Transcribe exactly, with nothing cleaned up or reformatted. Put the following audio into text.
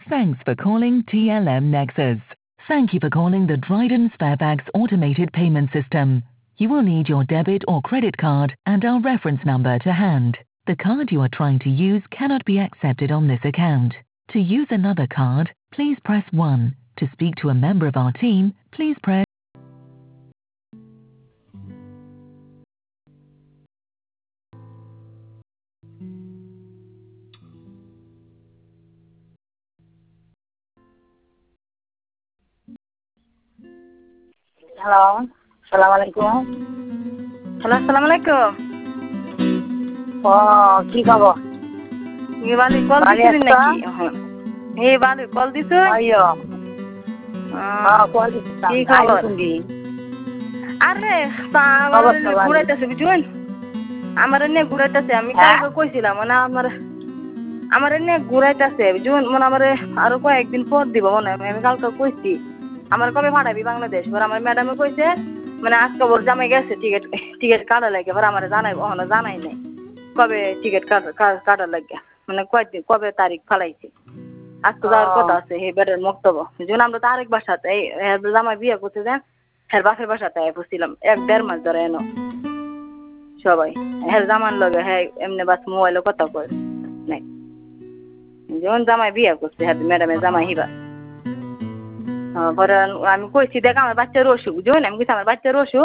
Thanks for calling T L M Nexus. Thank you for calling the Dryden Sparebags automated payment system. You will need your debit or credit card and our reference number to hand. The card you are trying to use cannot be accepted on this account. To use another card, please press one. To speak to a member of our team, please press hello, সালাম আলাইকুম। Hello, আসসালামু আলাইকুম। ও কি খবর? এ বালি call দিছিলেন নাকি? এ বালি কল দিছো? আইয়ো। হ্যাঁ, কল দিছিলাম। কি খবর? আরে আমার ঘুরাইতেছে বুঝুন? আমার এনে ঘুরাইতেছে আমি কালকে কইছিলাম না আমার আমার এনে ঘুরাইতেছে বুঝুন মানে আমার আরো কয়েকদিন পর দিব মনে হয় আমি কালকে কইছি আমার কবে পাঠাবি বাংলাদেশ পর আমার ম্যাডামে কইছে মানে আজকে ওর জামাই গেছে টিকিট টিকিট কাটা লাগে এবার আমার জানাই ওখানে জানাই নাই কবে টিকিট কাটার লাগে মানে কয়দিন কবে তারিখ ফালাইছে আজকে যাওয়ার কথা আছে এই বেড়ের মক্তব্য যেমন আমরা তো আরেক বাসাতে এই জামাই বিয়ে করতে দেন হ্যাঁ বাপের বাসাতে বসছিলাম এক দেড় মাস ধরে এনো সবাই হ্যাঁ জামান লগে হ্যাঁ এমনি বাস মোবাইলে কথা কয় নাই যেমন জামাই বিয়ে করছে হ্যাঁ ম্যাডামের জামাই হিবা পরে আমি কইছি দেখ আমার বাচ্চার অসুখ বুঝুন আমি কইছি আমার বাচ্চার অসুখ